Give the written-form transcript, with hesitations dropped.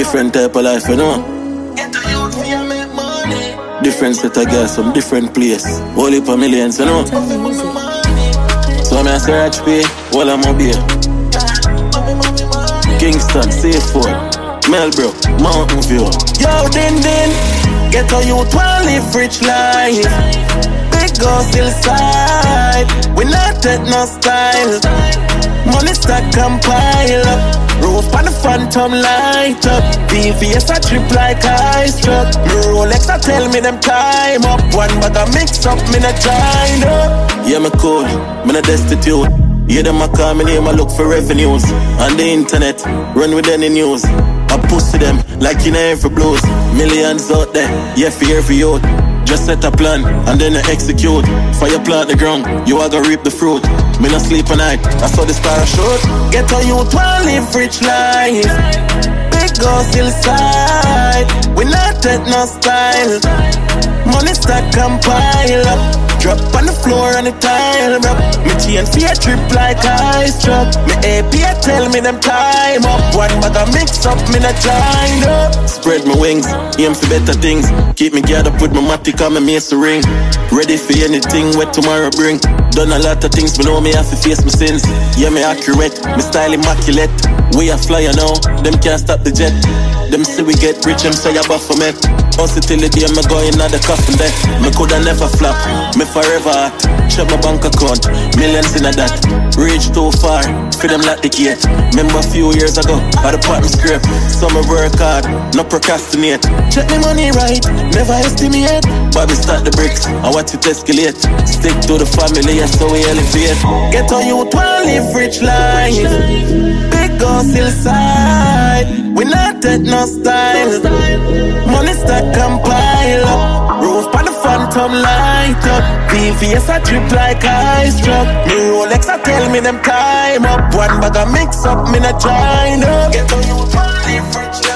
Different type of life, you know. Get a youth for you make money. Different set of girls from different place. Whole heap of millions, you know. So I'm a search pay, while I'm up here. Kingston, Safefold, Melbrook, Mountain View. Yo, Din Din, get a youth wanna live rich life. Big girls still side, we not take no style. Money stack and pile up. Roof on the phantom light up. VVS a trip like ice truck. Me Rolex a tell me them time up. One bag a mix up, me not trying up. Yeah, me cool, me not destitute. Yeah, them a call me name, I look for revenues. On the internet, run with any news. I pussy them like in every blues. Millions out there, yeah, for every youth. Just set a plan, and then you execute. Fire plant the ground, you are gonna reap the fruit. Me not sleep at night, I saw this parachute. Get a youth wanna live rich life. Big girls still side, we not take no style. Money stack and pile up. Drop on the floor on the tile, bro. Me chain for a trip like ice truck. Me AP tell me them time up. One bag a mix up, me not trying up. Spread my wings, aim for better things. Keep me geared up with my matic and my mace ring. Ready for anything what tomorrow bring. Done a lot of things, but know me have to face my sins. Yeah, me accurate, me style immaculate. We a flyer now, them can't stop the jet. Them say we get rich, them say I buffer me. Hustle till the day me go in the coffin there. Me coulda never flop, me forever hot. Check my bank account, millions in a that. Reach too far, for them like the gate. Remember a few years ago, I the part me scrape. So me work hard, no procrastinate. Check me money right, never estimate. Bobby start the bricks, I watch it escalate. Stick to the family, yeah, so we elevate. Get a youth wanna live rich life. Big girls still side, we not take no style. Money stack and pile up. Roof on the phantom light up. VVS a trip like ice truck. Me Rolex a tell me them time up. One bag a mix up, me not trying up. Get a youth wanna live rich life.